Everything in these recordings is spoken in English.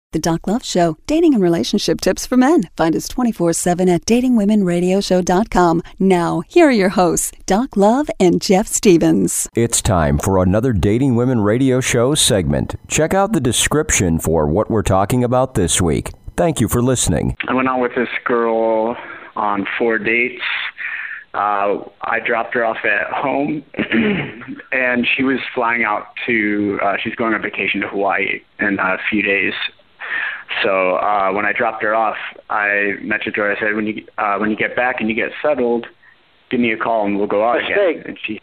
The Doc Love Show, dating and relationship tips for men. Find us 24/7 at datingwomenradioshow.com. Now, here are your hosts, Doc Love and Jeff Stevens. It's time for another Dating Women Radio Show segment. Check out the description for what we're talking about this week. Thank you for listening. I went out with this girl on 4 dates. I dropped her off at home, and she was flying out to, she's going on vacation to Hawaii in a few days. So when I dropped her off, I messaged her. I said, when you get back and you get settled, give me a call and we'll go out again. And she,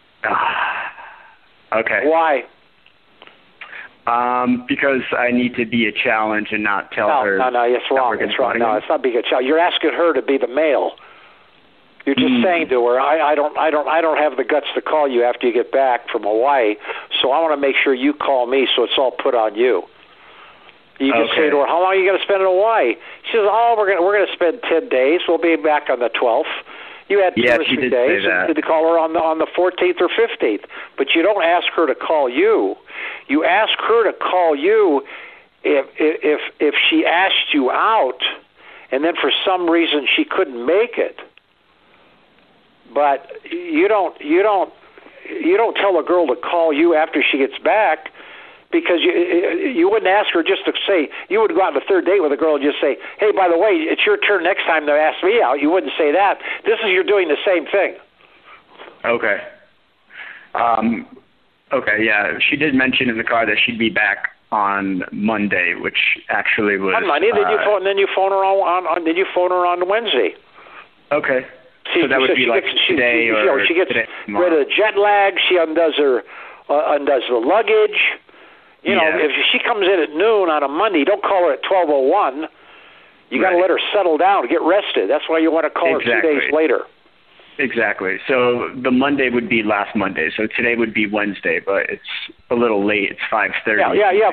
okay. Why? Because I need to be a challenge and not tell her. No, it's wrong. It's wrong. No, it's not being a challenge. You're asking her to be the male. You're just saying to her, I don't have the guts to call you after you get back from Hawaii, so I want to make sure you call me, so it's all put on you. You just say to her, how long are you going to spend in Hawaii? She says, we're going to spend 10 days. We'll be back on the 12th. You had 2 or 3 days to call her on the 14th or 15th. But you don't ask her to call you. You ask her to call you if she asked you out, and then for some reason she couldn't make it. But you don't tell a girl to call you after she gets back. Because you wouldn't ask her just to say, you would go out on the third date with a girl and just say, hey, by the way, it's your turn next time to ask me out. You wouldn't say that. This is you're doing the same thing. Okay. Yeah. She did mention in the car that she'd be back on Monday, which actually was on Monday. Then you phone her on Wednesday. Okay. So that would be like today or she gets today, rid of the jet lag. She undoes the luggage. If she comes in at noon on a Monday, don't call her at 12:01. You got to let her settle down, get rested. That's why you want to call her 2 days later. Exactly. So the Monday would be last Monday. So today would be Wednesday, but it's a little late. It's 5:30. Yeah.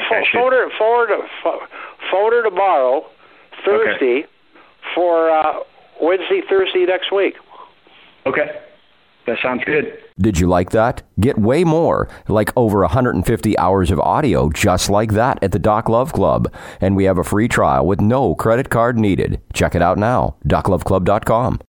Phone her tomorrow, Thursday, for Wednesday, Thursday next week. Okay. That sounds good. Did you like that? Get way more, like over 150 hours of audio just like that at the Doc Love Club. And we have a free trial with no credit card needed. Check it out now, docloveclub.com.